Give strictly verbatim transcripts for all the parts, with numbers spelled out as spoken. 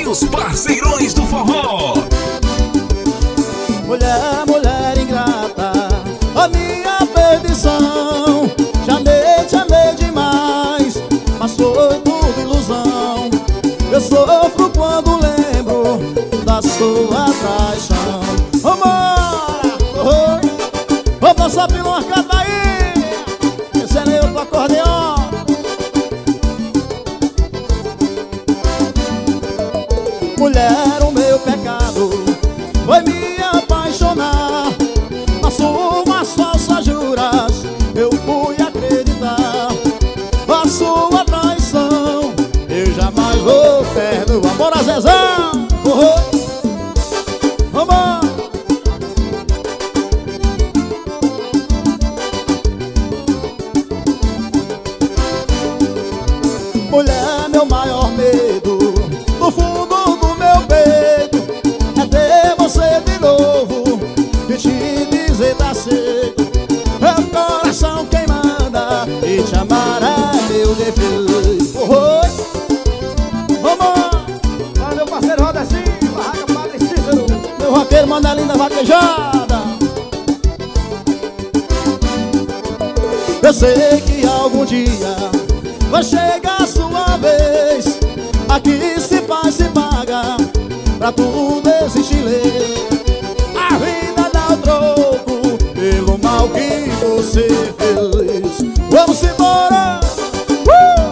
dos parceirões do forró. Mulher, mulher ingrata, a minha perdição. Te amei, te amei demais, mas foi tudo ilusão. Eu sofro quando lembro da sua traição. Vambora! Oh, vou dançar pelo arcada aí. Esse é eu do acordeão. Mulher, o meu pecado foi me apaixonar nas suas falsas juras. Eu fui acreditar na sua traição. Eu jamais vou perdoar. Bora, Zezão! Oh, vamos! Mulher, meu maior medo, no fundo do meu peito, é ter você de novo e te dizer tá seco. Meu coração quem manda e te amar é meu defeito. Oi, vamos! Fala, meu parceiro Rodezinho, Barraca Padre Cícero. Meu roqueiro manda linda vaquejada. Eu sei que algum dia vai chegar a sua vez. Aqui se faz, se paga, pra tudo existe lei. A vida dá o troco pelo mal que você fez. Vamos embora! Uh!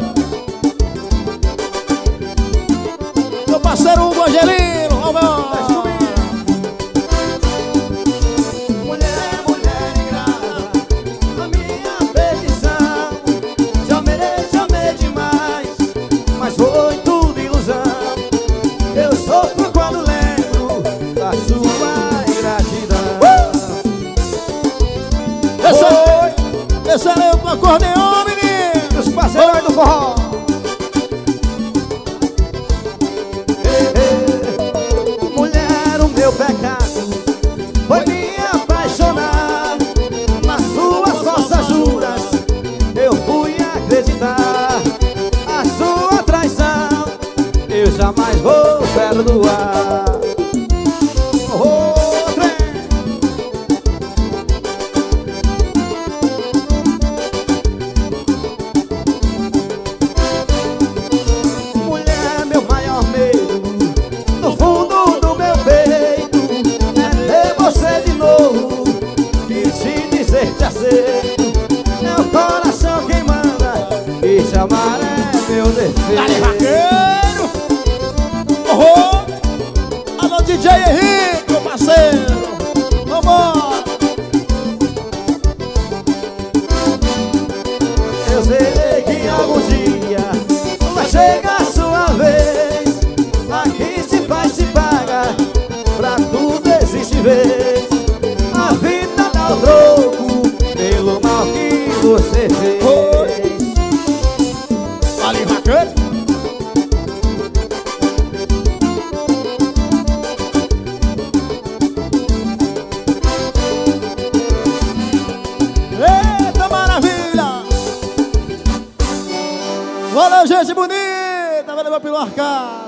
Meu parceiro Hugo Angelino, vamos! Mulher, mulher ingrata, a minha perdição. Te amei, te amei demais, mas foi tudo ilusão. Eu sofro quando lembro da sua ingratidão. Uh! Esse, é, esse é eu com acordeão, menino! Os parceiros do forró. Mulher, o meu pecado foi me apaixonar nas suas falsas juras. Eu fui acreditar a sua traição. Eu jamais vou perdoar. Oh, trem. Mulher, meu maior medo, no fundo do meu peito, é ver você de novo e te dizer que aceito. Meu coração quem manda e te amar é meu Dale, defeito. vaqueiro! Oh! Alô, D J Henrique, meu parceiro! Vambora! Eu sei que algum dia vai chegar a sua vez. Aqui se faz, se paga, pra tudo existe vez. A vida dá o troco pelo mal que você fez. Dale, vaqueiro! Eita maravilha! Valeu, gente bonita! Valeu, meu pelo arcado!